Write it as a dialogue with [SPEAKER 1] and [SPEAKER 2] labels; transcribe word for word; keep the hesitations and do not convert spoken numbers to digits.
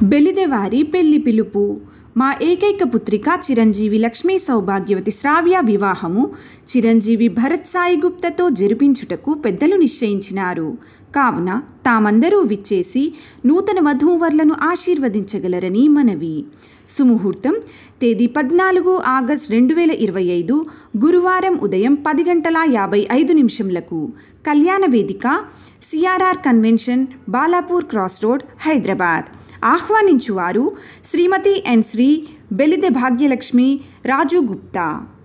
[SPEAKER 1] బెలిదెవారి పెళ్లి పిలుపు. మా ఏకైక పుత్రిక చిరంజీవి లక్ష్మీ సౌభాగ్యవతి శ్రావ్య వివాహము చిరంజీవి భరత్ సాయి గుప్తతో జరిపించుటకు పెద్దలు నిశ్చయించినారు. కావున తామందరూ విచ్చేసి నూతన వధూవరులను ఆశీర్వదించగలరని మనవి. సుముహూర్తం తేదీ పద్నాలుగు ఆగస్టు రెండు వేల ఇరవై ఐదు గురువారం ఉదయం పది గంటల యాభై ఐదు నిమిషంలకు. కళ్యాణ వేదిక CRR convention, Balapur cross road, Hyderabad. ఆహ్వానించువారు శ్రీమతి ఎన్ శ్రీ బెలిదె భాగ్యలక్ష్మి రాజు గుప్తా.